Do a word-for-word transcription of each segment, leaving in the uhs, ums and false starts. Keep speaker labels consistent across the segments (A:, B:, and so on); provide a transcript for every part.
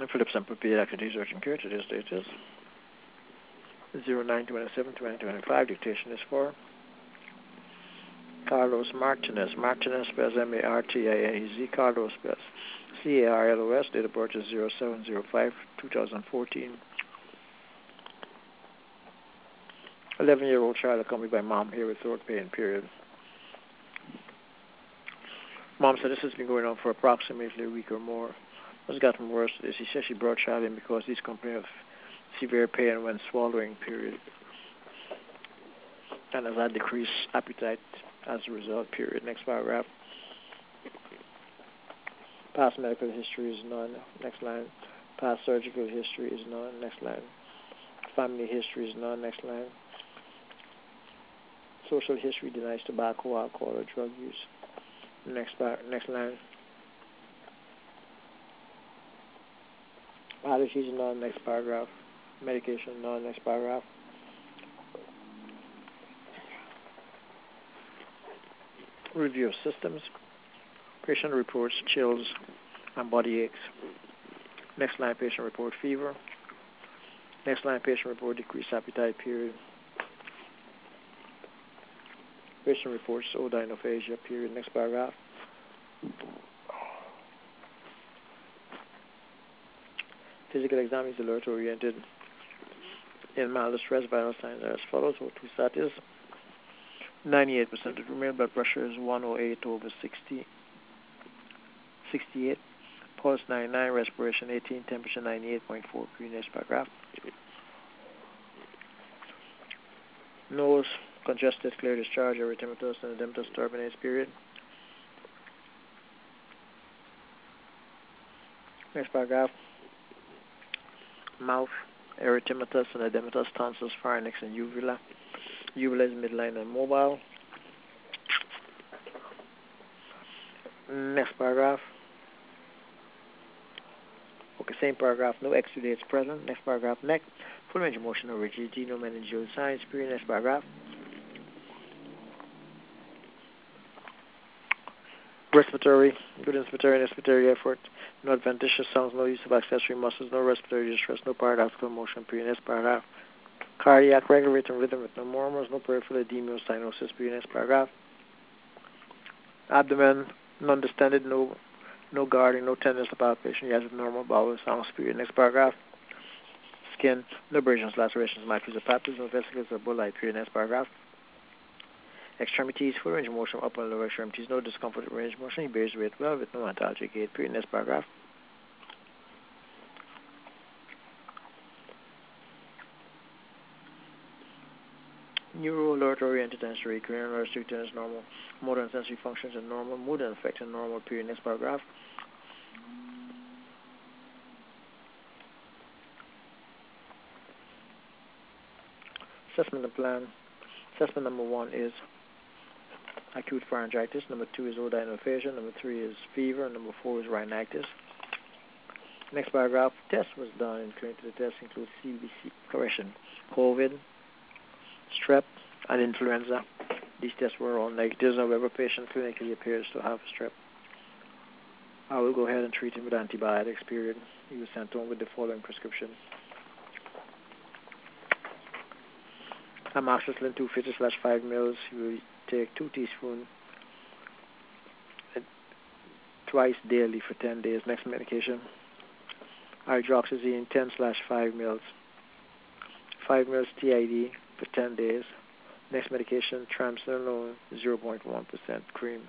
A: Phillips and prepared activities urgent care. Today's date is zero nine twenty-seven twenty twenty-five. Dictation is for Carlos Martinez. Martinez spells M A R T I N E Z. Carlos spells C A R L O S. Date of birth is zero seven zero five two thousand fourteen. eleven-year-old child accompanied by mom here with throat pain, period. Mom said this has been going on for approximately a week or more. It's gotten worse. She said she brought child in because he's complaining of severe pain when swallowing, period. And has had decreased appetite as a result, period. Next paragraph. Past medical history is none. Next line. Past surgical history is none. Next line. Family history is none. Next line. Social history denies tobacco, alcohol, or drug use. Next bar, next line. Allergies none. Next paragraph. Medication none. Next paragraph. Review of systems. Patient reports chills and body aches. Next line, patient report fever. Next line, patient report decreased appetite, period. Patient reports odynophagia, period. Next paragraph. Physical exam is alert oriented. In mild distress, vital signs are as follows. O two status ninety-eight percent. The male blood pressure is one oh eight over sixty, sixty-eight. Pulse ninety-nine, respiration eighteen, temperature ninety-eight point four. Next paragraph. Nose congested, clear discharge, erythematous and edematous turbinates, period. Next paragraph. Mouth, erythematous and edematous, tonsils, pharynx, and uvula. Uvula is midline and mobile. Next paragraph. Okay, same paragraph. No exudates present. Next paragraph. Neck, full range of motion or rigidity, no meningeal signs, period. Next paragraph. Respiratory, good inspiratory and expiratory effort, no adventitious sounds, no use of accessory muscles, no respiratory distress, no paradoxical motion, period. Next paragraph. Cardiac, regulating rhythm with no murmurs, no peripheral edema, no cyanosis, period. Next paragraph. Abdomen, non-distended, no no guarding, no tenderness of palpation, he has normal bowel sounds, period. Next paragraph. Skin, no abrasions, lacerations, micros or papillas, no vesicles or bullae, period. Next paragraph. Extremities, full range of motion, upper and lower extremities, no discomfort with range of motion, he bears weight well with no antalgic gait, period. Next paragraph. Neuro alert oriented and straight, cranial restricted is normal, motor and sensory functions are normal, mood and affect are normal, period. Next paragraph. Assessment and plan. Assessment number one is acute pharyngitis, number two is odynophagia, number three is fever, and number four is rhinitis. Next paragraph. Test was done, including the test includes C B C, correction, COVID, strep, and influenza. These tests were all negatives. However, patient clinically appears to have strep. I will go ahead and treat him with antibiotics, period. He was sent home with the following prescription. Amoxicillin two fifty slash five mils. You will take two teaspoons twice daily for ten days. Next medication. Hydroxyzine ten slash five mils. five mils T I D for ten days. Next medication, triamcinolone zero point one percent cream.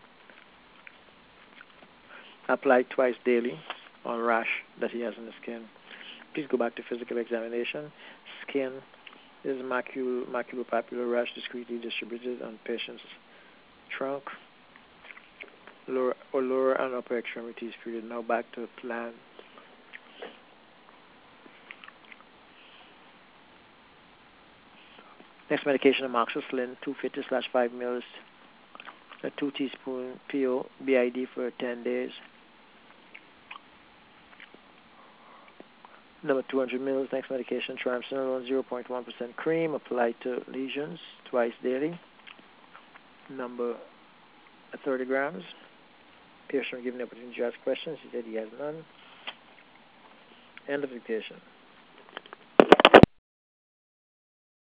A: Applied twice daily on rash that he has on the skin. Please go back to physical examination. Skin is macul maculopapular rash discretely distributed on patient's trunk, lower, or lower and upper extremities, period. Now back to plan. Next medication, amoxicillin two fifty slash five mils, a two teaspoon P O B I D for ten days. Number two hundred mils. Next medication, triamcinolone zero point one percent cream applied to lesions twice daily. Number thirty grams. Patient given the opportunity to ask questions. He said he has none. End of dictation.